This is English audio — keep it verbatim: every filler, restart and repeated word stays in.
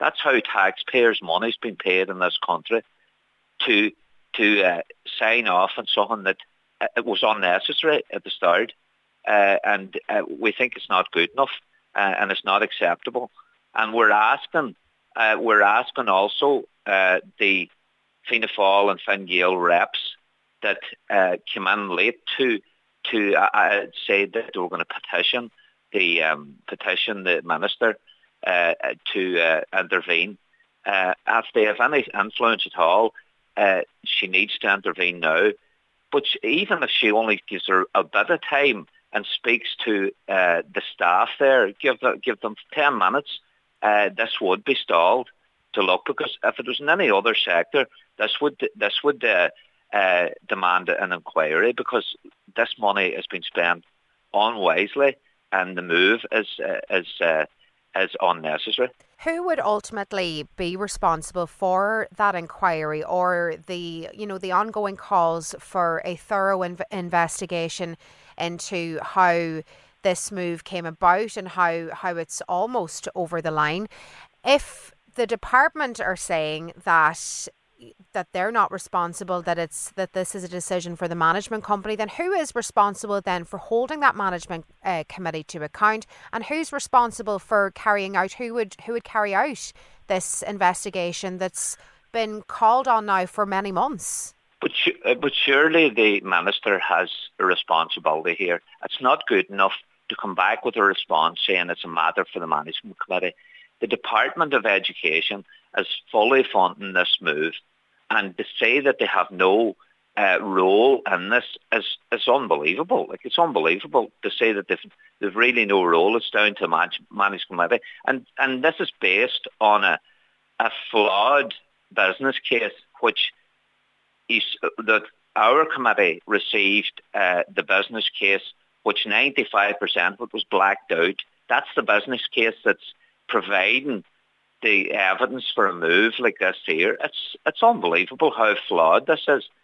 That's how taxpayers' money's been paid in this country to to uh, sign off on something that uh, it was unnecessary at the start, uh, and uh, we think it's not good enough uh, and it's not acceptable. And we're asking, uh, we're asking also uh, the Fianna Fáil and Fine Gael reps that uh, came in late to to uh, say that they were going to petition the um, petition the minister uh, to uh, intervene. Uh, if they have any influence at all, uh, she needs to intervene now. But she, even if she only gives her a bit of time and speaks to uh, the staff there, give the, give them ten minutes, uh, this would be stalled to look, because if it was in any other sector, this would this would uh, uh, demand an inquiry, because this money has been spent unwisely and the move is uh, is uh, is unnecessary. Who would ultimately be responsible for that inquiry, or the you know the ongoing calls for a thorough inv- investigation into how this move came about and how, how it's almost over the line? If the department are saying that that they're not responsible, that it's that this is a decision for the management company, then who is responsible then for holding that management uh, committee to account, and who's responsible for carrying out who would who would carry out this investigation that's been called on now for many months? But uh, but surely the minister has a responsibility here. It's not good enough to come back with a response saying it's a matter for the management committee. The Department of Education is fully funding this move, and to say that they have no uh, role in this is, is unbelievable. Like, it's unbelievable to say that they've, they've really no role. It's down to manage, management committee. And, and this is based on a, a flawed business case, which is that our committee received uh, the business case, which ninety-five percent of it was blacked out. That's the business case that's providing the evidence for a move like this here. It's it's unbelievable how flawed this is.